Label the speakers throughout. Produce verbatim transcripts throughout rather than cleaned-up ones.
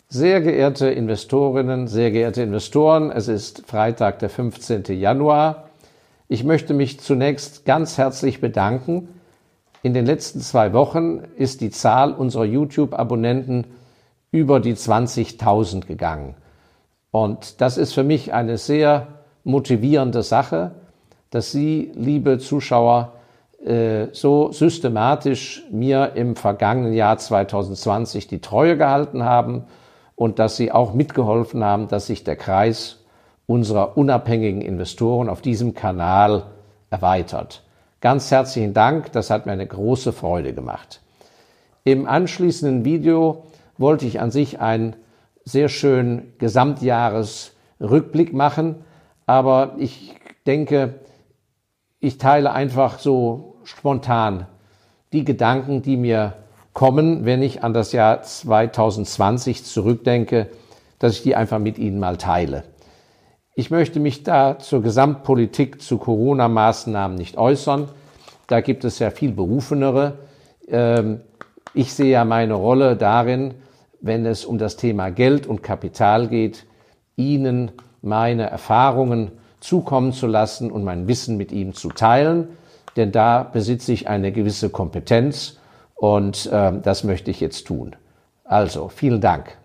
Speaker 1: Sehr geehrte Investorinnen, sehr geehrte Investoren, es ist Freitag, der fünfzehnte Januar. Ich möchte mich zunächst ganz herzlich bedanken. In den letzten zwei Wochen ist die Zahl unserer YouTube-Abonnenten über die zwanzigtausend gegangen. Und das ist für mich eine sehr motivierende Sache, dass Sie, liebe Zuschauer, so systematisch mir im vergangenen Jahr zweitausendzwanzig die Treue gehalten haben und dass Sie auch mitgeholfen haben, dass sich der Kreis unserer unabhängigen Investoren auf diesem Kanal erweitert. Ganz herzlichen Dank, das hat mir eine große Freude gemacht. Im anschließenden Video wollte ich an sich einen sehr schönen Gesamtjahresrückblick machen, aber ich denke, ich teile einfach so spontan die Gedanken, die mir kommen, wenn ich an das Jahr zweitausendzwanzig zurückdenke, dass ich die einfach mit Ihnen mal teile. Ich möchte mich da zur Gesamtpolitik zu Corona-Maßnahmen nicht äußern. Da gibt es ja viel Berufenere. Ich sehe ja meine Rolle darin, wenn es um das Thema Geld und Kapital geht, Ihnen meine Erfahrungen zukommen zu lassen und mein Wissen mit ihm zu teilen, denn da besitze ich eine gewisse Kompetenz und äh, das möchte ich jetzt tun. Also, vielen Dank.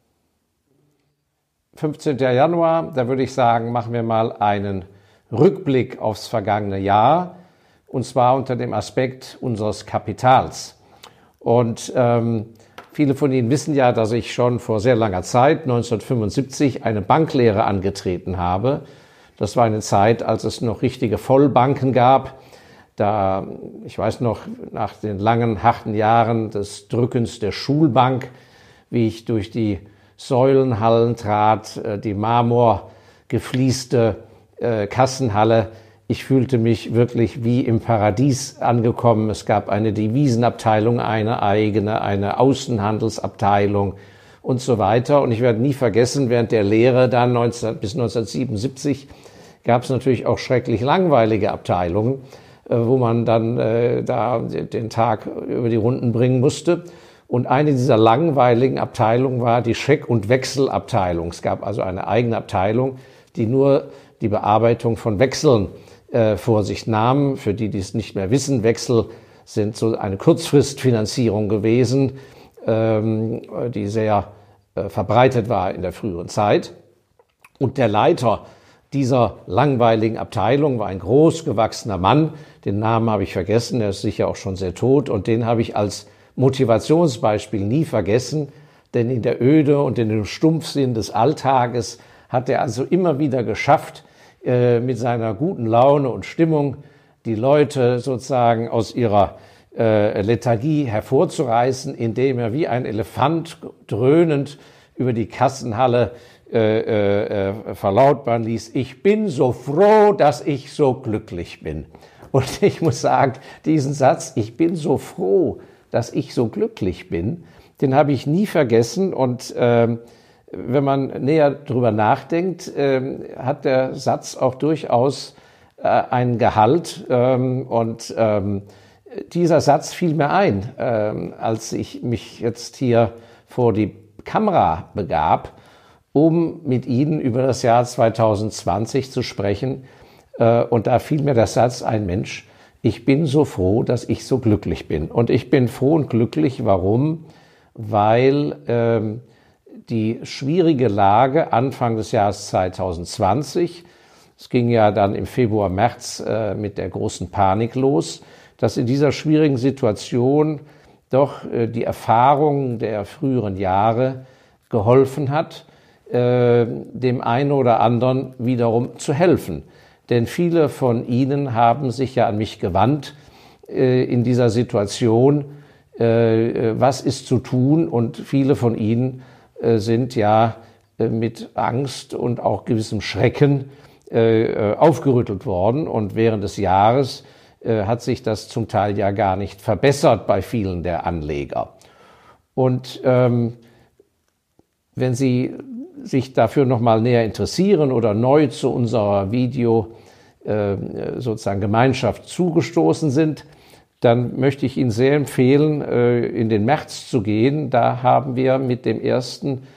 Speaker 1: fünfzehnten Januar, da würde ich sagen, machen wir mal einen Rückblick aufs vergangene Jahr und zwar unter dem Aspekt unseres Kapitals. Und ähm, viele von Ihnen wissen ja, dass ich schon vor sehr langer Zeit, neunzehnhundertfünfundsiebzig, eine Banklehre angetreten habe. Das war eine Zeit, als es noch richtige Vollbanken gab. Da, ich weiß noch, nach den langen, harten Jahren des Drückens der Schulbank, wie ich durch die Säulenhallen trat, die marmorgefließte äh, Kassenhalle. Ich fühlte mich wirklich wie im Paradies angekommen. Es gab eine Devisenabteilung, eine eigene, eine Außenhandelsabteilung und so weiter. Und ich werde nie vergessen, während der Lehre dann neunzehn, bis neunzehnhundertsiebenundsiebzig gab es natürlich auch schrecklich langweilige Abteilungen, wo man dann äh, da den Tag über die Runden bringen musste. Und eine dieser langweiligen Abteilungen war die Scheck- und Wechselabteilung. Es gab also eine eigene Abteilung, die nur die Bearbeitung von Wechseln äh, vor sich nahm. Für die, die es nicht mehr wissen, Wechsel sind so eine Kurzfristfinanzierung gewesen, ähm, die sehr äh, verbreitet war in der früheren Zeit. Und der Leiter dieser langweiligen Abteilung war ein großgewachsener Mann, den Namen habe ich vergessen, er ist sicher auch schon sehr tot und den habe ich als Motivationsbeispiel nie vergessen, denn in der Öde und in dem Stumpfsinn des Alltages hat er also immer wieder geschafft, äh, mit seiner guten Laune und Stimmung die Leute sozusagen aus ihrer äh, Lethargie hervorzureißen, indem er wie ein Elefant dröhnend über die Kassenhalle Äh, äh, verlautbaren ließ, ich bin so froh, dass ich so glücklich bin. Und ich muss sagen, diesen Satz, ich bin so froh, dass ich so glücklich bin, den habe ich nie vergessen. Und ähm, wenn man näher drüber nachdenkt, ähm, hat der Satz auch durchaus äh, einen Gehalt. Ähm, und ähm, dieser Satz fiel mir ein, ähm, als ich mich jetzt hier vor die Kamera begab, um mit Ihnen über das Jahr zweitausendzwanzig zu sprechen. Und da fiel mir der Satz ein, Mensch, ich bin so froh, dass ich so glücklich bin. Und ich bin froh und glücklich, warum? Weil ähm, die schwierige Lage Anfang des Jahres zweitausendzwanzig, es ging ja dann im Februar, März äh, mit der großen Panik los, dass in dieser schwierigen Situation doch äh, die Erfahrung der früheren Jahre geholfen hat, dem einen oder anderen wiederum zu helfen. Denn viele von Ihnen haben sich ja an mich gewandt äh, in dieser Situation, äh, was ist zu tun? Und viele von Ihnen äh, sind ja äh, mit Angst und auch gewissem Schrecken äh, aufgerüttelt worden. Und während des Jahres äh, hat sich das zum Teil ja gar nicht verbessert bei vielen der Anleger. Und ähm, wenn Sie sich dafür noch mal näher interessieren oder neu zu unserer Video äh, sozusagen Gemeinschaft zugestoßen sind, dann möchte ich Ihnen sehr empfehlen, äh, in den März zu gehen. Da haben wir mit dem ersten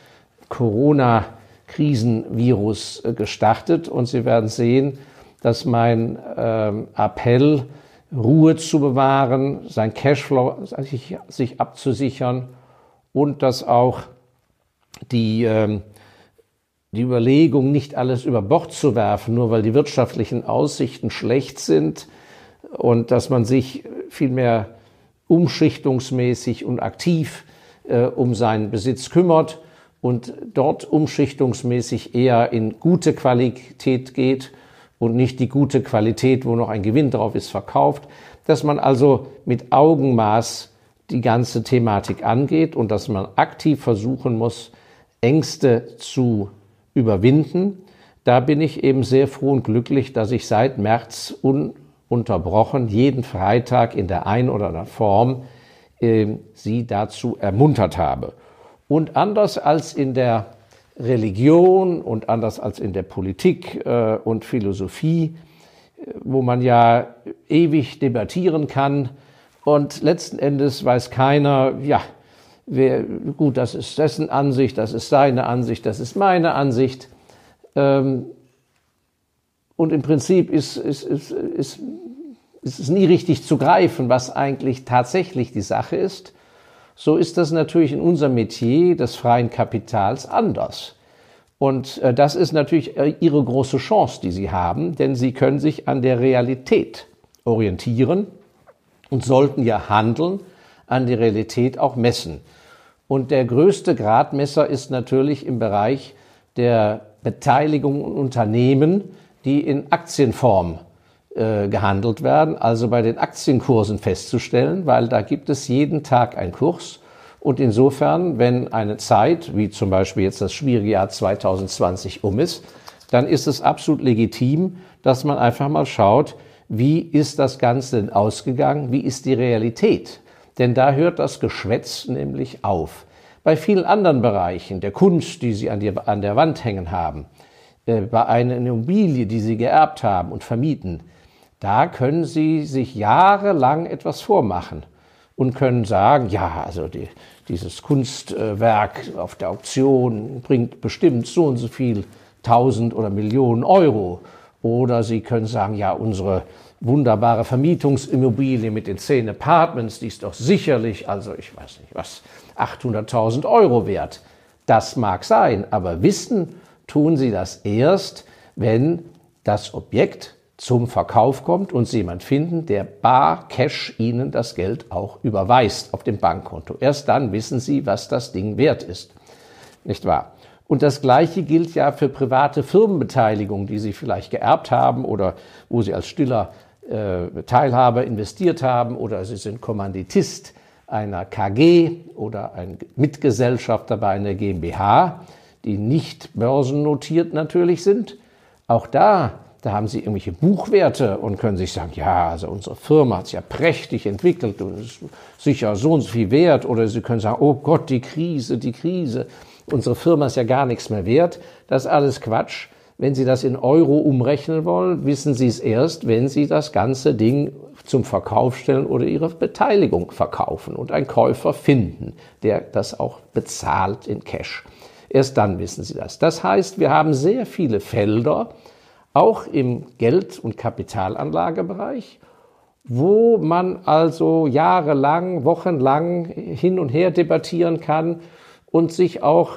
Speaker 1: Corona-Krisenvirus gestartet. Und Sie werden sehen, dass mein ähm, Appell, Ruhe zu bewahren, sein Cashflow sich, sich abzusichern und dass auch die, ähm, die Überlegung, nicht alles über Bord zu werfen, nur weil die wirtschaftlichen Aussichten schlecht sind, und dass man sich vielmehr umschichtungsmäßig und aktiv äh, um seinen Besitz kümmert und dort umschichtungsmäßig eher in gute Qualität geht und nicht die gute Qualität, wo noch ein Gewinn drauf ist, verkauft. Dass man also mit Augenmaß die ganze Thematik angeht und dass man aktiv versuchen muss, Ängste zu überwinden. Da bin ich eben sehr froh und glücklich, dass ich seit März ununterbrochen jeden Freitag in der einen oder anderen Form äh, Sie dazu ermuntert habe. Und anders als in der Religion und anders als in der Politik äh, und Philosophie, wo man ja ewig debattieren kann und letzten Endes weiß keiner, ja, wer, gut, das ist dessen Ansicht, das ist seine Ansicht, das ist meine Ansicht. Ähm, und im Prinzip ist, ist, ist, ist, ist es nie richtig zu greifen, was eigentlich tatsächlich die Sache ist. So ist das natürlich in unserem Metier des freien Kapitals anders. Und äh, das ist natürlich äh, Ihre große Chance, die Sie haben, denn Sie können sich an der Realität orientieren und sollten ja Handeln an der Realität auch messen. Und der größte Gradmesser ist natürlich im Bereich der Beteiligung an Unternehmen, die in Aktienform äh, gehandelt werden, also bei den Aktienkursen festzustellen, weil da gibt es jeden Tag einen Kurs. Und insofern, wenn eine Zeit, wie zum Beispiel jetzt das schwierige Jahr zwanzig zwanzig um ist, dann ist es absolut legitim, dass man einfach mal schaut, wie ist das Ganze denn ausgegangen, wie ist die Realität? Denn da hört das Geschwätz nämlich auf. Bei vielen anderen Bereichen, der Kunst, die Sie an, die, an der Wand hängen haben, äh, bei einer Immobilie, die Sie geerbt haben und vermieten, da können Sie sich jahrelang etwas vormachen und können sagen, ja, also die, dieses Kunstwerk auf der Auktion bringt bestimmt so und so viel tausend oder Millionen Euro. Oder Sie können sagen, ja, unsere wunderbare Vermietungsimmobilie mit den zehn Apartments, die ist doch sicherlich, also ich weiß nicht was, achthunderttausend Euro wert. Das mag sein, aber wissen tun Sie das erst, wenn das Objekt zum Verkauf kommt und Sie jemand finden, der bar Cash Ihnen das Geld auch überweist auf dem Bankkonto. Erst dann wissen Sie, was das Ding wert ist. Nicht wahr? Und das Gleiche gilt ja für private Firmenbeteiligungen, die Sie vielleicht geerbt haben oder wo Sie als stiller äh, Teilhaber investiert haben oder Sie sind Kommanditist einer K G oder ein Mitgesellschafter bei einer GmbH, die nicht börsennotiert natürlich sind. Auch da Da haben Sie irgendwelche Buchwerte und können sich sagen, ja, also unsere Firma hat sich ja prächtig entwickelt und ist sicher so und so viel wert. Oder Sie können sagen, oh Gott, die Krise, die Krise, unsere Firma ist ja gar nichts mehr wert. Das ist alles Quatsch. Wenn Sie das in Euro umrechnen wollen, wissen Sie es erst, wenn Sie das ganze Ding zum Verkauf stellen oder Ihre Beteiligung verkaufen und einen Käufer finden, der das auch bezahlt in Cash. Erst dann wissen Sie das. Das heißt, wir haben sehr viele Felder, auch im Geld- und Kapitalanlagebereich, wo man also jahrelang, wochenlang hin und her debattieren kann und sich auch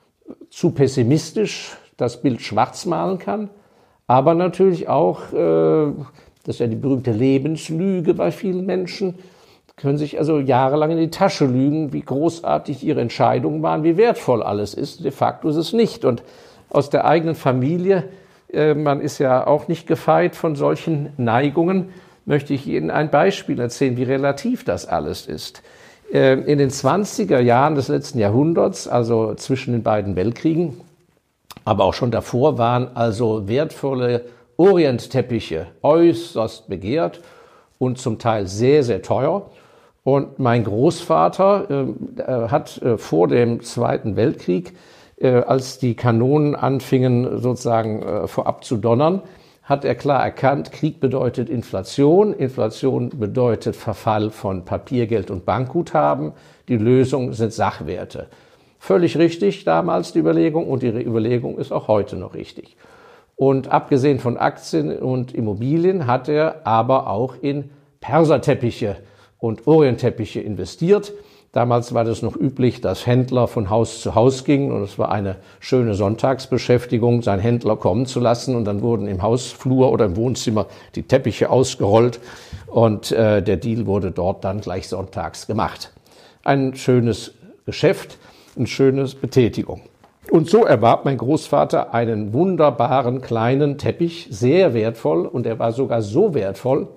Speaker 1: zu pessimistisch das Bild schwarz malen kann, aber natürlich auch, äh, das ist ja die berühmte Lebenslüge bei vielen Menschen, können sich also jahrelang in die Tasche lügen, wie großartig ihre Entscheidungen waren, wie wertvoll alles ist. De facto ist es nicht. Und aus der eigenen Familie, man ist ja auch nicht gefeit von solchen Neigungen, möchte ich Ihnen ein Beispiel erzählen, wie relativ das alles ist. In den zwanziger Jahren des letzten Jahrhunderts, also zwischen den beiden Weltkriegen, aber auch schon davor, waren also wertvolle Orientteppiche äußerst begehrt und zum Teil sehr, sehr teuer. Und mein Großvater äh, hat äh, vor dem Zweiten Weltkrieg, als die Kanonen anfingen sozusagen äh, vorab zu donnern, hat er klar erkannt, Krieg bedeutet Inflation, Inflation bedeutet Verfall von Papiergeld und Bankguthaben, die Lösung sind Sachwerte. Völlig richtig damals die Überlegung und die Überlegung ist auch heute noch richtig. Und abgesehen von Aktien und Immobilien hat er aber auch in Perserteppiche und Orientteppiche investiert. Damals war das noch üblich, dass Händler von Haus zu Haus gingen und es war eine schöne Sonntagsbeschäftigung, seinen Händler kommen zu lassen und dann wurden im Hausflur oder im Wohnzimmer die Teppiche ausgerollt und äh, der Deal wurde dort dann gleich sonntags gemacht. Ein schönes Geschäft, eine schöne Betätigung. Und so erwarb mein Großvater einen wunderbaren kleinen Teppich, sehr wertvoll und er war sogar so wertvoll,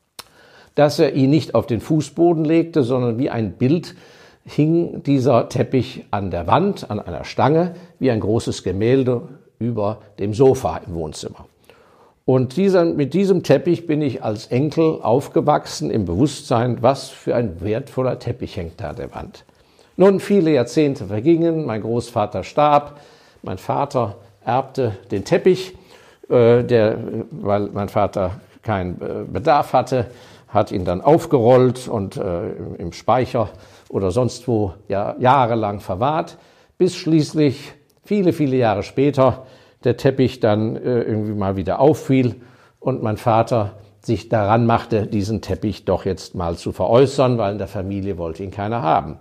Speaker 1: dass er ihn nicht auf den Fußboden legte, sondern wie ein Bild hing dieser Teppich an der Wand, an einer Stange, wie ein großes Gemälde über dem Sofa im Wohnzimmer. Und dieser, mit diesem Teppich bin ich als Enkel aufgewachsen im Bewusstsein, was für ein wertvoller Teppich hängt da an der Wand. Nun, viele Jahrzehnte vergingen, mein Großvater starb, mein Vater erbte den Teppich, äh, der, weil mein Vater keinen äh, Bedarf hatte, hat ihn dann aufgerollt und äh, im Speicher oder sonst wo ja, jahrelang verwahrt, bis schließlich viele, viele Jahre später der Teppich dann äh, irgendwie mal wieder auffiel und mein Vater sich daran machte, diesen Teppich doch jetzt mal zu veräußern, weil in der Familie wollte ihn keiner haben.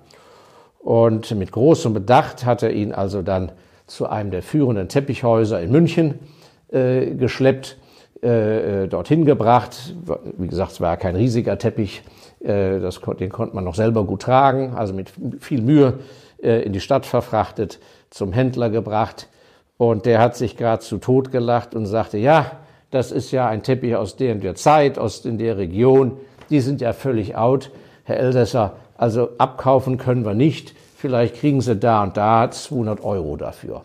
Speaker 1: Und mit großem Bedacht hat er ihn also dann zu einem der führenden Teppichhäuser in München äh, geschleppt, Äh, dorthin gebracht. Wie gesagt, es war kein riesiger Teppich, äh, das, den konnte man noch selber gut tragen, also mit viel Mühe äh, in die Stadt verfrachtet, zum Händler gebracht und der hat sich gerade zu Tod gelacht und sagte, ja, das ist ja ein Teppich aus der und der Zeit, aus in der Region, die sind ja völlig out, Herr Elsässer, also abkaufen können wir nicht, vielleicht kriegen Sie da und da zweihundert Euro dafür.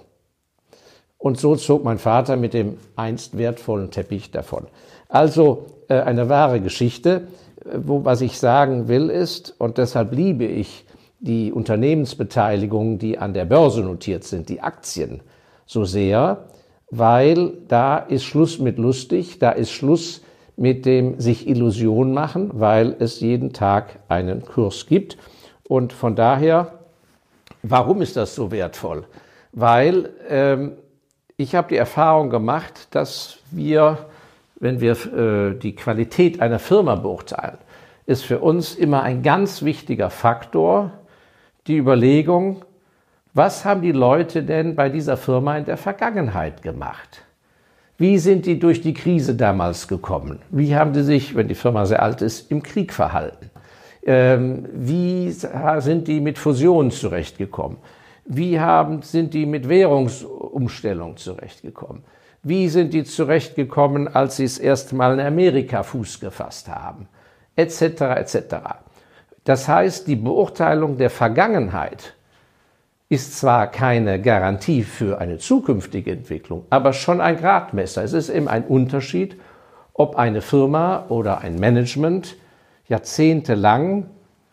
Speaker 1: Und so zog mein Vater mit dem einst wertvollen Teppich davon. Also äh, eine wahre Geschichte. Wo, was ich sagen will ist, und deshalb liebe ich die Unternehmensbeteiligungen, die an der Börse notiert sind, die Aktien, so sehr, weil da ist Schluss mit lustig, da ist Schluss mit dem sich Illusion machen, weil es jeden Tag einen Kurs gibt. Und von daher, warum ist das so wertvoll? Weil ähm, ich habe die Erfahrung gemacht, dass wir, wenn wir äh, die Qualität einer Firma beurteilen, ist für uns immer ein ganz wichtiger Faktor die Überlegung, was haben die Leute denn bei dieser Firma in der Vergangenheit gemacht? Wie sind die durch die Krise damals gekommen? Wie haben die sich, wenn die Firma sehr alt ist, im Krieg verhalten? Ähm, wie sind die mit Fusionen zurechtgekommen? Wie haben, sind die mit Währungsumstellung zurechtgekommen? Wie sind die zurechtgekommen, als sie das erste Mal in Amerika Fuß gefasst haben? Etc. et cetera. Das heißt, die Beurteilung der Vergangenheit ist zwar keine Garantie für eine zukünftige Entwicklung, aber schon ein Gradmesser. Es ist eben ein Unterschied, ob eine Firma oder ein Management jahrzehntelang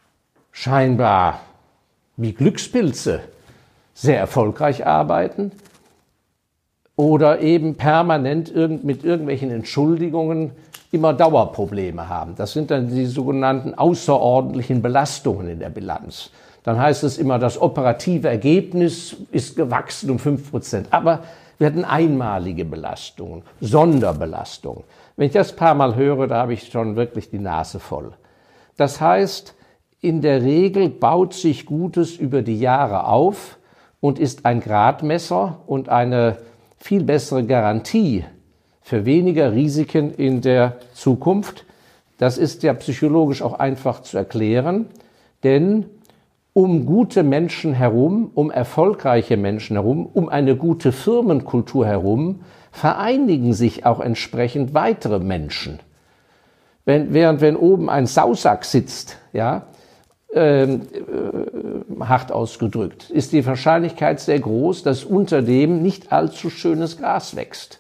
Speaker 1: scheinbar wie Glückspilze sehr erfolgreich arbeiten oder eben permanent irgend, mit irgendwelchen Entschuldigungen immer Dauerprobleme haben. Das sind dann die sogenannten außerordentlichen Belastungen in der Bilanz. Dann heißt es immer, das operative Ergebnis ist gewachsen um fünf Prozent. Aber wir hatten einmalige Belastungen, Sonderbelastungen. Wenn ich das ein paar Mal höre, da habe ich schon wirklich die Nase voll. Das heißt, in der Regel baut sich Gutes über die Jahre auf und ist ein Gradmesser und eine viel bessere Garantie für weniger Risiken in der Zukunft. Das ist ja psychologisch auch einfach zu erklären, denn um gute Menschen herum, um erfolgreiche Menschen herum, um eine gute Firmenkultur herum, vereinigen sich auch entsprechend weitere Menschen. Wenn, während wenn oben ein Sausack sitzt, ja, Ähm, äh, hart ausgedrückt, ist die Wahrscheinlichkeit sehr groß, dass unter dem nicht allzu schönes Gras wächst.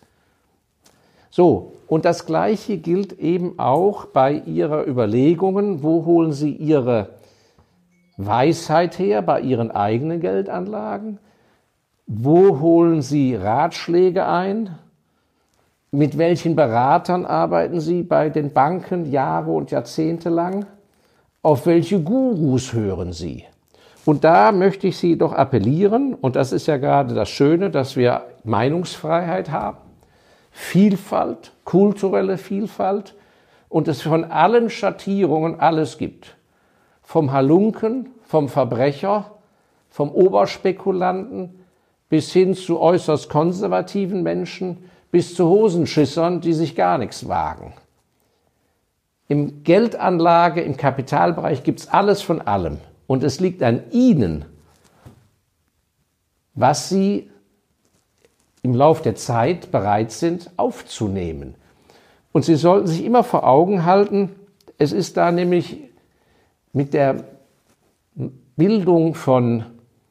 Speaker 1: So, und das Gleiche gilt eben auch bei Ihrer Überlegungen, wo holen Sie Ihre Weisheit her bei Ihren eigenen Geldanlagen? Wo holen Sie Ratschläge ein? Mit welchen Beratern arbeiten Sie bei den Banken Jahre und Jahrzehnte lang? Auf welche Gurus hören Sie? Und da möchte ich Sie doch appellieren, und das ist ja gerade das Schöne, dass wir Meinungsfreiheit haben, Vielfalt, kulturelle Vielfalt und es von allen Schattierungen alles gibt. Vom Halunken, vom Verbrecher, vom Oberspekulanten bis hin zu äußerst konservativen Menschen, bis zu Hosenschissern, die sich gar nichts wagen. Im Geldanlage, im Kapitalbereich gibt es alles von allem. Und es liegt an Ihnen, was Sie im Lauf der Zeit bereit sind aufzunehmen. Und Sie sollten sich immer vor Augen halten, es ist da nämlich mit der Bildung von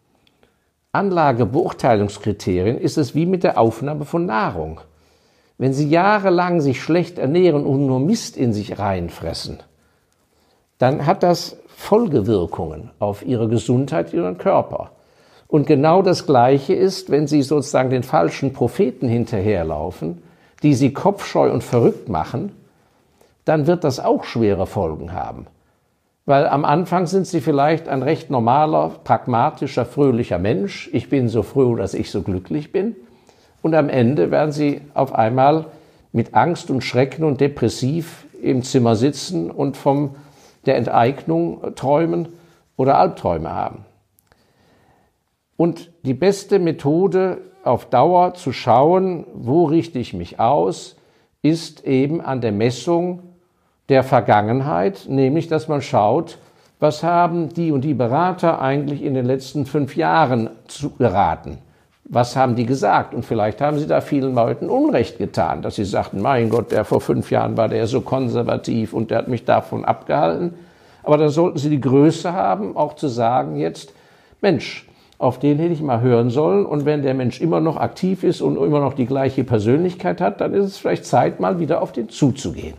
Speaker 1: Anlagebeurteilungskriterien ist es wie mit der Aufnahme von Nahrung. Wenn Sie jahrelang sich schlecht ernähren und nur Mist in sich reinfressen, dann hat das Folgewirkungen auf Ihre Gesundheit, Ihren Körper. Und genau das Gleiche ist, wenn Sie sozusagen den falschen Propheten hinterherlaufen, die Sie kopfscheu und verrückt machen, dann wird das auch schwere Folgen haben. Weil am Anfang sind Sie vielleicht ein recht normaler, pragmatischer, fröhlicher Mensch. Ich bin so froh, dass ich so glücklich bin. Und am Ende werden Sie auf einmal mit Angst und Schrecken und depressiv im Zimmer sitzen und vom der Enteignung träumen oder Albträume haben. Und die beste Methode auf Dauer zu schauen, wo richte ich mich aus, ist eben an der Messung der Vergangenheit, nämlich dass man schaut, was haben die und die Berater eigentlich in den letzten fünf Jahren geraten. Was haben die gesagt? Und vielleicht haben sie da vielen Leuten Unrecht getan, dass sie sagten, mein Gott, der vor fünf Jahren war der so konservativ und der hat mich davon abgehalten. Aber dann sollten sie die Größe haben, auch zu sagen jetzt, Mensch, auf den hätte ich mal hören sollen. Und wenn der Mensch immer noch aktiv ist und immer noch die gleiche Persönlichkeit hat, dann ist es vielleicht Zeit, mal wieder auf den zuzugehen.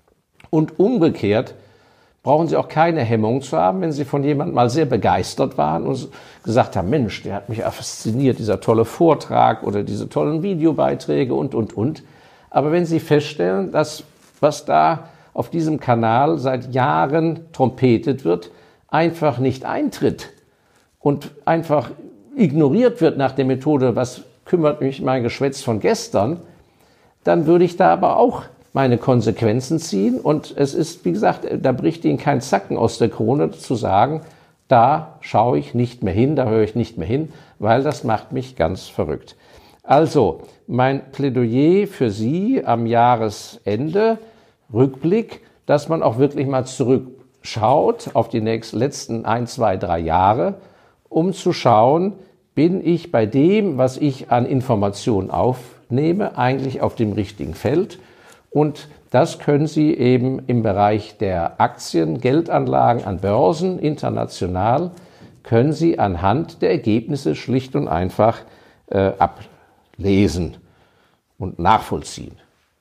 Speaker 1: Und umgekehrt brauchen Sie auch keine Hemmung zu haben, wenn Sie von jemandem mal sehr begeistert waren und gesagt haben, Mensch, der hat mich ja fasziniert, dieser tolle Vortrag oder diese tollen Videobeiträge und, und, und. Aber wenn Sie feststellen, dass was da auf diesem Kanal seit Jahren trompetet wird, einfach nicht eintritt und einfach ignoriert wird nach der Methode, was kümmert mich mein Geschwätz von gestern, dann würde ich da aber auch meine Konsequenzen ziehen. Und es ist, wie gesagt, da bricht Ihnen kein Zacken aus der Krone zu sagen, da schaue ich nicht mehr hin, da höre ich nicht mehr hin, weil das macht mich ganz verrückt. Also, mein Plädoyer für Sie am Jahresende, Rückblick, dass man auch wirklich mal zurückschaut auf die nächsten, letzten ein, zwei, drei Jahre, um zu schauen, bin ich bei dem, was ich an Informationen aufnehme, eigentlich auf dem richtigen Feld. Und das können Sie eben im Bereich der Aktien, Geldanlagen an Börsen, international, können Sie anhand der Ergebnisse schlicht und einfach äh, ablesen und nachvollziehen.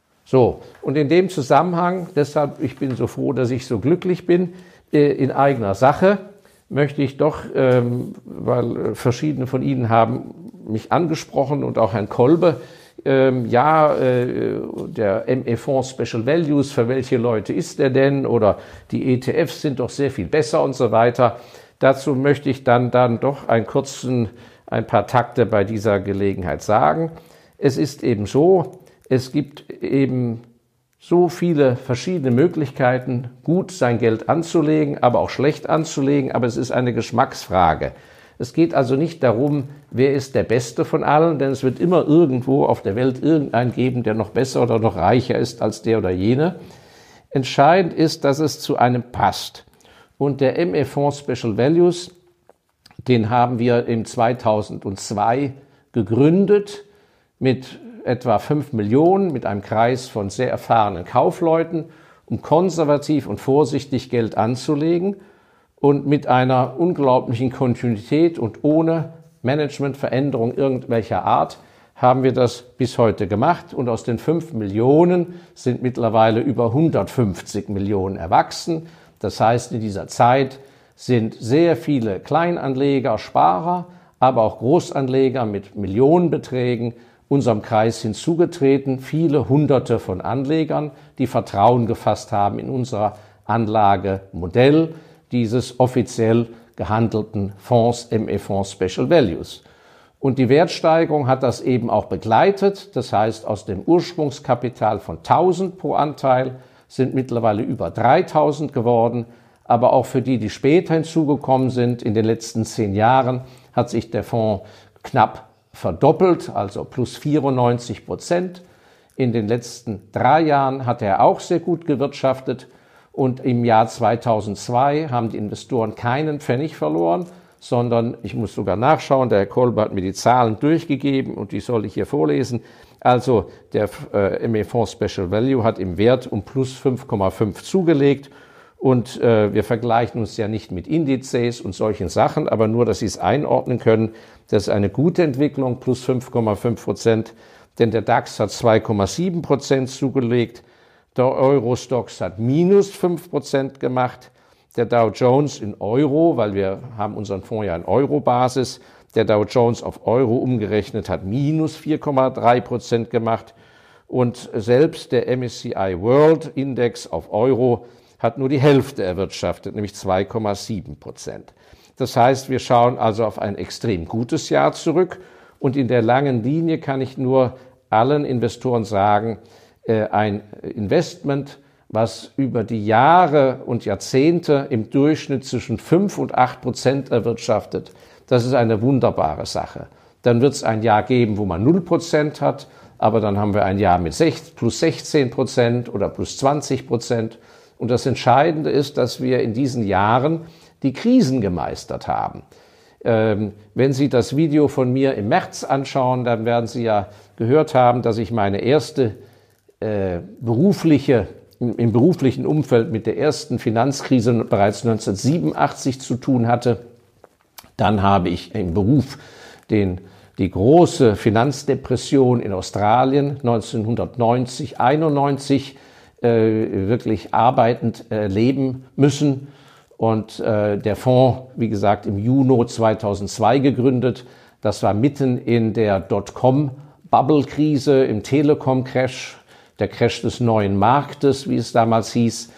Speaker 1: So, und in dem Zusammenhang, deshalb, ich bin so froh, dass ich so glücklich bin, äh, in eigener Sache, möchte ich doch, ähm, weil verschiedene von Ihnen haben mich angesprochen und auch Herrn Kolbe, Ähm, ja, äh, der M E-Fonds Special Values, für welche Leute ist der denn? Oder die E T Fs sind doch sehr viel besser und so weiter. Dazu möchte ich dann, dann doch einen kurzen, ein paar Takte bei dieser Gelegenheit sagen. Es ist eben so, es gibt eben so viele verschiedene Möglichkeiten, gut sein Geld anzulegen, aber auch schlecht anzulegen, aber es ist eine Geschmacksfrage. Es geht also nicht darum, wer ist der Beste von allen, denn es wird immer irgendwo auf der Welt irgendeinen geben, der noch besser oder noch reicher ist als der oder jene. Entscheidend ist, dass es zu einem passt. Und der M E-Fonds Special Values, den haben wir im zweitausendzwei gegründet mit etwa fünf Millionen, mit einem Kreis von sehr erfahrenen Kaufleuten, um konservativ und vorsichtig Geld anzulegen. Und mit einer unglaublichen Kontinuität und ohne Managementveränderung irgendwelcher Art haben wir das bis heute gemacht. Und aus den fünf Millionen sind mittlerweile über hundertfünfzig Millionen erwachsen. Das heißt, in dieser Zeit sind sehr viele Kleinanleger, Sparer, aber auch Großanleger mit Millionenbeträgen unserem Kreis hinzugetreten. Viele Hunderte von Anlegern, die Vertrauen gefasst haben in unser Anlagemodell, dieses offiziell gehandelten Fonds, M E-Fonds Special Values. Und die Wertsteigerung hat das eben auch begleitet. Das heißt, aus dem Ursprungskapital von tausend pro Anteil sind mittlerweile über dreitausend geworden. Aber auch für die, die später hinzugekommen sind, in den letzten zehn Jahren, hat sich der Fonds knapp verdoppelt, also plus vierundneunzig Prozent. In den letzten drei Jahren hat er auch sehr gut gewirtschaftet. Und im Jahr zweitausendzwei haben die Investoren keinen Pfennig verloren, sondern, ich muss sogar nachschauen, der Herr Kolber hat mir die Zahlen durchgegeben und die soll ich hier vorlesen. Also der äh, M E-Fonds Special Value hat im Wert um plus fünf Komma fünf zugelegt. Und äh, wir vergleichen uns ja nicht mit Indizes und solchen Sachen, aber nur, dass Sie es einordnen können. Das ist eine gute Entwicklung, plus fünf Komma fünf Prozent, denn der DAX hat zwei Komma sieben Prozent zugelegt, der Euro-Stoxx hat minus fünf Prozent gemacht, der Dow Jones in Euro, weil wir haben unseren Fonds ja in Euro-Basis, der Dow Jones auf Euro umgerechnet hat minus vier Komma drei Prozent gemacht und selbst der M S C I World Index auf Euro hat nur die Hälfte erwirtschaftet, nämlich zwei Komma sieben Prozent. Das heißt, wir schauen also auf ein extrem gutes Jahr zurück und in der langen Linie kann ich nur allen Investoren sagen, ein Investment, was über die Jahre und Jahrzehnte im Durchschnitt zwischen fünf und acht Prozent erwirtschaftet, das ist eine wunderbare Sache. Dann wird es ein Jahr geben, wo man null Prozent hat, aber dann haben wir ein Jahr mit plus sechzehn Prozent oder plus zwanzig Prozent. Und das Entscheidende ist, dass wir in diesen Jahren die Krisen gemeistert haben. Ähm, wenn Sie das Video von mir im März anschauen, dann werden Sie ja gehört haben, dass ich meine erste äh, berufliche, im, im beruflichen Umfeld mit der ersten Finanzkrise bereits neunzehnhundertsiebenundachtzig zu tun hatte. Dann habe ich im Beruf den, die große Finanzdepression in Australien neunzehnhundertneunzig, einundneunzig Äh, wirklich arbeitend äh, leben müssen. Und äh, der Fonds, wie gesagt, im Juni zweitausendzwei gegründet. Das war mitten in der Dotcom-Bubble-Krise, im Telekom-Crash, der Crash des neuen Marktes, wie es damals hieß,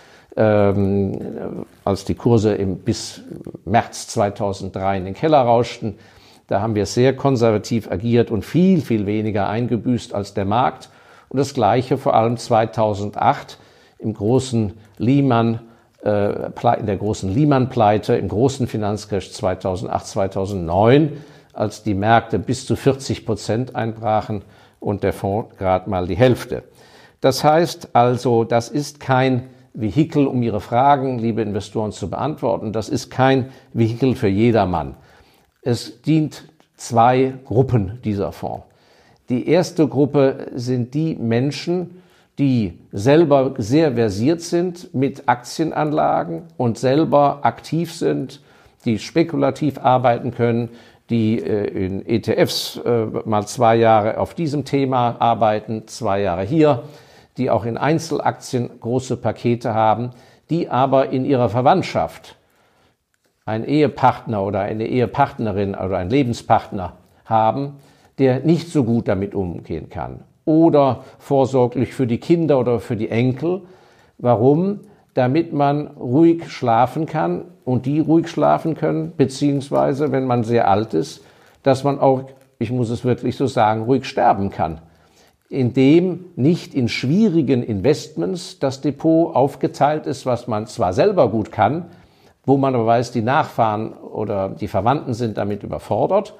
Speaker 1: ähm, als die Kurse im, bis März zweitausenddrei in den Keller rauschten. Da haben wir sehr konservativ agiert und viel, viel weniger eingebüßt als der Markt. Und das Gleiche vor allem zweitausendacht im großen Lehman, äh, in der großen Lehman-Pleite, im großen Finanzcrash zweitausendacht, zweitausendneun, als die Märkte bis zu vierzig Prozent einbrachen und der Fonds gerade mal die Hälfte. Das heißt also, das ist kein Vehikel, um Ihre Fragen, liebe Investoren, zu beantworten. Das ist kein Vehikel für jedermann. Es dient zwei Gruppen, dieser Fonds. Die erste Gruppe sind die Menschen, die selber sehr versiert sind mit Aktienanlagen und selber aktiv sind, die spekulativ arbeiten können, die in E T Fs mal zwei Jahre auf diesem Thema arbeiten, zwei Jahre hier, die auch in Einzelaktien große Pakete haben, die aber in ihrer Verwandtschaft einen Ehepartner oder eine Ehepartnerin oder einen Lebenspartner haben, der nicht so gut damit umgehen kann oder vorsorglich für die Kinder oder für die Enkel. Warum? Damit man ruhig schlafen kann und die ruhig schlafen können, beziehungsweise, wenn man sehr alt ist, dass man auch, ich muss es wirklich so sagen, ruhig sterben kann, indem nicht in schwierigen Investments das Depot aufgeteilt ist, was man zwar selber gut kann, wo man aber weiß, die Nachfahren oder die Verwandten sind damit überfordert.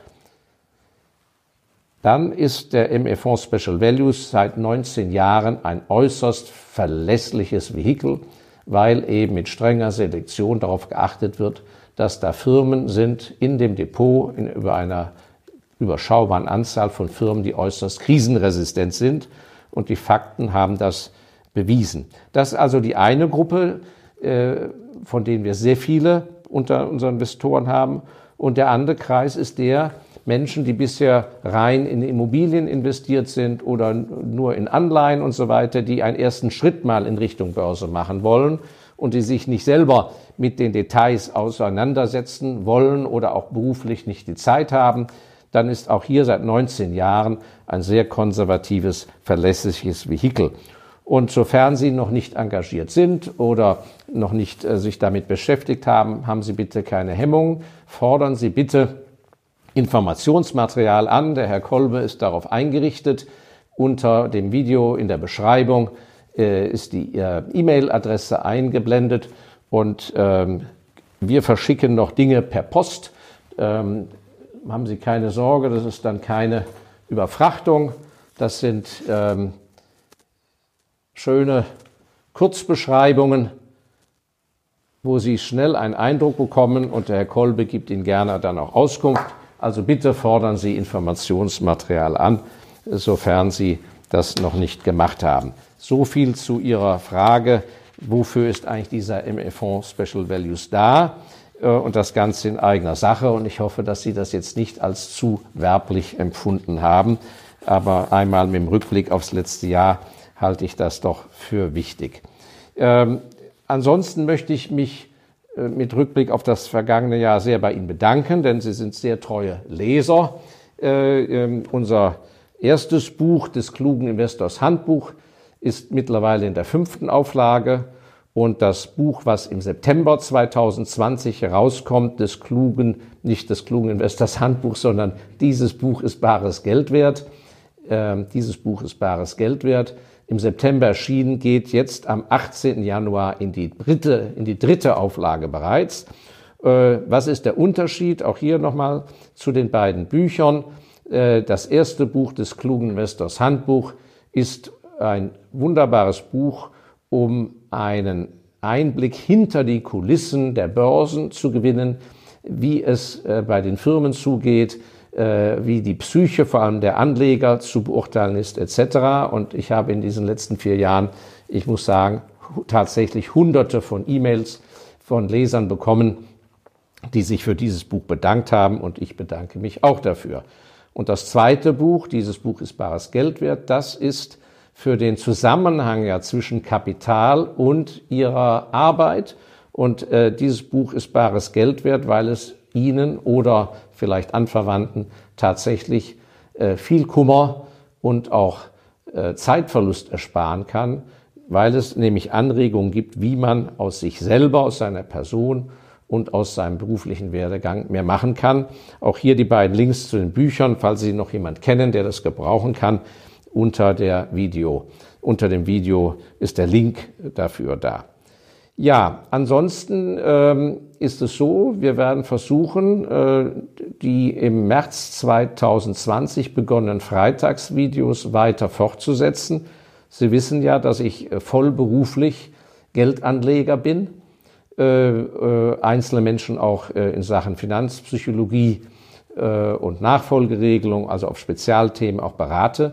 Speaker 1: Dann ist der M E-Fonds Special Values seit neunzehn Jahren ein äußerst verlässliches Vehikel, weil eben mit strenger Selektion darauf geachtet wird, dass da Firmen sind in dem Depot in, über einer überschaubaren Anzahl von Firmen, die äußerst krisenresistent sind. Und die Fakten haben das bewiesen. Das ist also die eine Gruppe, äh, von denen wir sehr viele unter unseren Investoren haben. Und der andere Kreis ist der Menschen, die bisher rein in Immobilien investiert sind oder nur in Anleihen und so weiter, die einen ersten Schritt mal in Richtung Börse machen wollen und die sich nicht selber mit den Details auseinandersetzen wollen oder auch beruflich nicht die Zeit haben, dann ist auch hier seit neunzehn Jahren ein sehr konservatives, verlässliches Vehikel. Und sofern Sie noch nicht engagiert sind oder noch nicht äh, sich damit beschäftigt haben, haben Sie bitte keine Hemmung. Fordern Sie bitte Informationsmaterial an. Der Herr Kolbe ist darauf eingerichtet. Unter dem Video in der Beschreibung äh, ist die äh, E-Mail-Adresse eingeblendet und ähm, wir verschicken noch Dinge per Post. Ähm, haben Sie keine Sorge, das ist dann keine Überfrachtung. Das sind ähm, schöne Kurzbeschreibungen, wo Sie schnell einen Eindruck bekommen und der Herr Kolbe gibt Ihnen gerne dann auch Auskunft. Also bitte fordern Sie Informationsmaterial an, sofern Sie das noch nicht gemacht haben. So viel zu Ihrer Frage, wofür ist eigentlich dieser M E-Fonds Special Values da? Und das Ganze in eigener Sache. Und ich hoffe, dass Sie das jetzt nicht als zu werblich empfunden haben. Aber einmal mit dem Rückblick aufs letzte Jahr halte ich das doch für wichtig. Ähm, ansonsten möchte ich mich äh, mit Rückblick auf das vergangene Jahr sehr bei Ihnen bedanken, denn Sie sind sehr treue Leser. Äh, äh, unser erstes Buch, des klugen Investors Handbuch, ist mittlerweile in der fünften Auflage. Und das Buch, was im September zweitausendzwanzig herauskommt, des klugen, nicht des klugen Investors Handbuch, sondern dieses Buch ist bares Geld wert. Äh, dieses Buch ist bares Geld wert. Im September erschienen, geht jetzt am achtzehnten Januar in die dritte, in die dritte Auflage bereits. Äh, was ist der Unterschied? Auch hier nochmal zu den beiden Büchern. Äh, das erste Buch, des klugen Investors Handbuch, ist ein wunderbares Buch, um einen Einblick hinter die Kulissen der Börsen zu gewinnen, wie es äh, bei den Firmen zugeht, äh, wie die Psyche vor allem der Anleger zu beurteilen ist, et cetera. Und ich habe in diesen letzten vier Jahren, ich muss sagen, tatsächlich Hunderte von E-Mails von Lesern bekommen, die sich für dieses Buch bedankt haben, und ich bedanke mich auch dafür. Und das zweite Buch, dieses Buch ist bares Geld wert, das ist für den Zusammenhang ja zwischen Kapital und Ihrer Arbeit. Und äh, dieses Buch ist bares Geld wert, weil es Ihnen oder vielleicht Anverwandten tatsächlich äh, viel Kummer und auch äh, Zeitverlust ersparen kann, weil es nämlich Anregungen gibt, wie man aus sich selber, aus seiner Person und aus seinem beruflichen Werdegang mehr machen kann. Auch hier die beiden Links zu den Büchern, falls Sie noch jemand kennen, der das gebrauchen kann. Unter der Video, unter dem Video ist der Link dafür da. Ja, ansonsten ähm, ist es so, wir werden versuchen, äh, die im März zweitausendzwanzig begonnenen Freitagsvideos weiter fortzusetzen. Sie wissen ja, dass ich äh, vollberuflich Geldanleger bin, äh, äh, einzelne Menschen auch äh, in Sachen Finanzpsychologie äh, und Nachfolgeregelung, also auf Spezialthemen auch berate.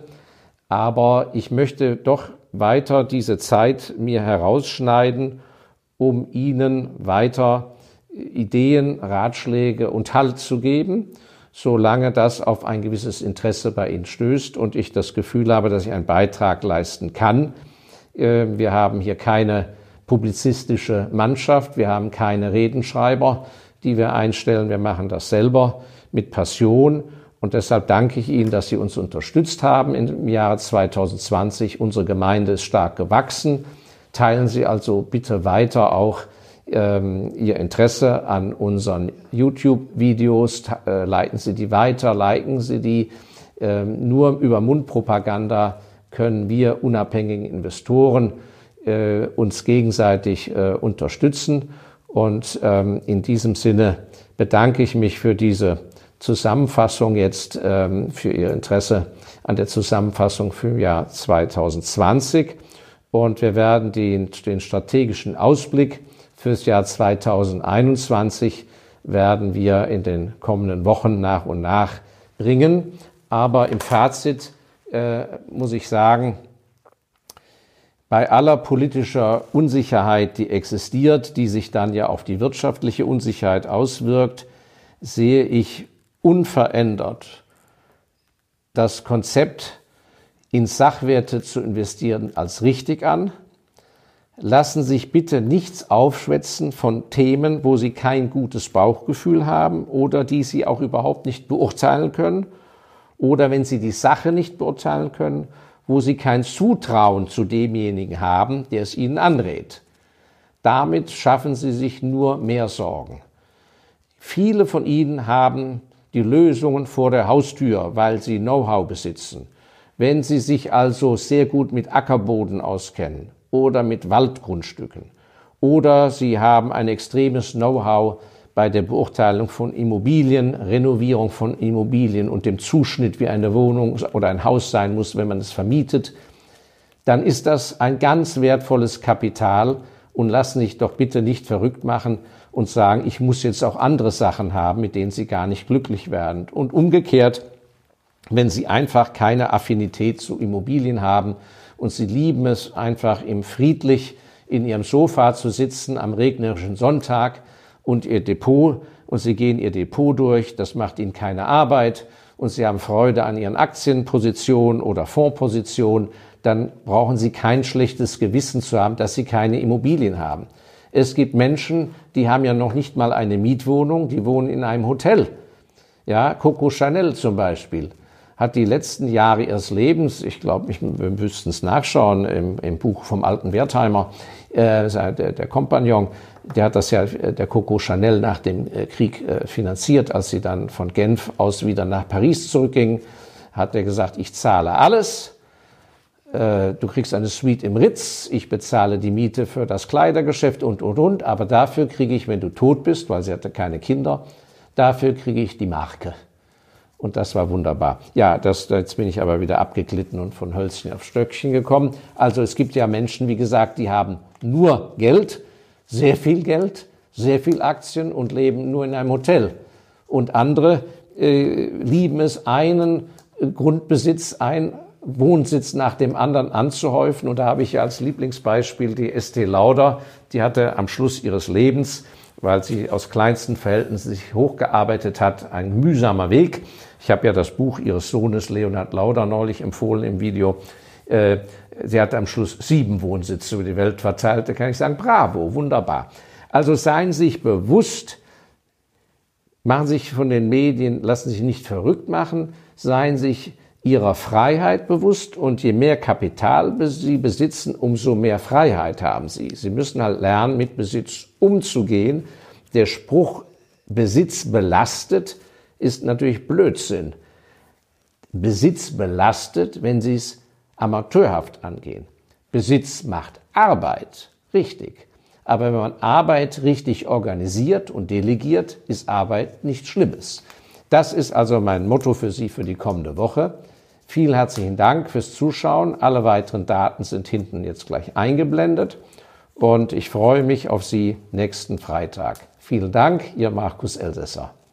Speaker 1: Aber ich möchte doch weiter diese Zeit mir herausschneiden, um Ihnen weiter Ideen, Ratschläge und Halt zu geben, solange das auf ein gewisses Interesse bei Ihnen stößt und ich das Gefühl habe, dass ich einen Beitrag leisten kann. Wir haben hier keine publizistische Mannschaft, wir haben keine Redenschreiber, die wir einstellen. Wir machen das selber mit Passion. Und deshalb danke ich Ihnen, dass Sie uns unterstützt haben im Jahre zweitausendzwanzig. Unsere Gemeinde ist stark gewachsen. Teilen Sie also bitte weiter auch ähm, Ihr Interesse an unseren YouTube-Videos. Äh, leiten Sie die weiter, liken Sie die. Ähm, nur über Mundpropaganda können wir unabhängigen Investoren äh, uns gegenseitig äh, unterstützen. Und ähm, in diesem Sinne bedanke ich mich für diese Zusammenfassung jetzt, ähm, für Ihr Interesse an der Zusammenfassung für das Jahr zweitausendzwanzig. Und wir werden den, den strategischen Ausblick fürs Jahr zweitausendeinundzwanzig werden wir in den kommenden Wochen nach und nach bringen. Aber im Fazit äh, muss ich sagen, bei aller politischer Unsicherheit, die existiert, die sich dann ja auf die wirtschaftliche Unsicherheit auswirkt, sehe ich unverändert das Konzept, in Sachwerte zu investieren, als richtig an. Lassen Sie sich bitte nichts aufschwätzen von Themen, wo Sie kein gutes Bauchgefühl haben oder die Sie auch überhaupt nicht beurteilen können. Oder wenn Sie die Sache nicht beurteilen können, wo sie kein Zutrauen zu demjenigen haben, der es ihnen anrät. Damit schaffen sie sich nur mehr Sorgen. Viele von ihnen haben die Lösungen vor der Haustür, weil sie Know-how besitzen. Wenn Sie sich also sehr gut mit Ackerboden auskennen oder mit Waldgrundstücken oder Sie haben ein extremes Know-how bei der Beurteilung von Immobilien, Renovierung von Immobilien und dem Zuschnitt, wie eine Wohnung oder ein Haus sein muss, wenn man es vermietet, dann ist das ein ganz wertvolles Kapital und lassen sich doch bitte nicht verrückt machen und sagen, ich muss jetzt auch andere Sachen haben, mit denen Sie gar nicht glücklich werden. Und umgekehrt, wenn Sie einfach keine Affinität zu Immobilien haben und Sie lieben es einfach im friedlich in Ihrem Sofa zu sitzen am regnerischen Sonntag und Ihr Depot und Sie gehen Ihr Depot durch, das macht Ihnen keine Arbeit und Sie haben Freude an Ihren Aktienpositionen oder Fondspositionen, dann brauchen Sie kein schlechtes Gewissen zu haben, dass Sie keine Immobilien haben. Es gibt Menschen, die haben ja noch nicht mal eine Mietwohnung, die wohnen in einem Hotel. Ja, Coco Chanel zum Beispiel hat die letzten Jahre ihres Lebens, ich glaube, wir müssten es nachschauen, im, im Buch vom alten Wertheimer, äh, der, der Kompagnon, der hat das ja, der Coco Chanel nach dem Krieg äh, finanziert, als sie dann von Genf aus wieder nach Paris zurückging, hat er gesagt, ich zahle alles, äh, du kriegst eine Suite im Ritz, ich bezahle die Miete für das Kleidergeschäft und, und, und, aber dafür kriege ich, wenn du tot bist, weil sie hatte keine Kinder, dafür kriege ich die Marke. Und das war wunderbar. Ja, das, jetzt bin ich aber wieder abgeglitten und von Hölzchen auf Stöckchen gekommen. Also es gibt ja Menschen, wie gesagt, die haben nur Geld, sehr viel Geld, sehr viel Aktien und leben nur in einem Hotel. Und andere äh, lieben es, einen Grundbesitz, einen Wohnsitz nach dem anderen anzuhäufen. Und da habe ich ja als Lieblingsbeispiel die Estée Lauder. Die hatte am Schluss ihres Lebens, weil sie aus kleinsten Verhältnissen sich hochgearbeitet hat, ein mühsamer Weg. Ich habe ja das Buch ihres Sohnes Leonhard Lauder neulich empfohlen im Video. Äh, sie hat am Schluss sieben Wohnsitze über die Welt verteilt. Da kann ich sagen, bravo, wunderbar. Also seien Sie sich bewusst, machen Sie sich von den Medien, lassen Sie sich nicht verrückt machen, seien Sie sich Ihrer Freiheit bewusst und je mehr Kapital Sie besitzen, umso mehr Freiheit haben Sie. Sie müssen halt lernen, mit Besitz umzugehen. Der Spruch, Besitz belastet, ist natürlich Blödsinn. Besitz belastet, wenn Sie es amateurhaft angehen. Besitz macht Arbeit, richtig. Aber wenn man Arbeit richtig organisiert und delegiert, ist Arbeit nichts Schlimmes. Das ist also mein Motto für Sie für die kommende Woche. Vielen herzlichen Dank fürs Zuschauen. Alle weiteren Daten sind hinten jetzt gleich eingeblendet. Und ich freue mich auf Sie nächsten Freitag. Vielen Dank, Ihr Markus Elsässer.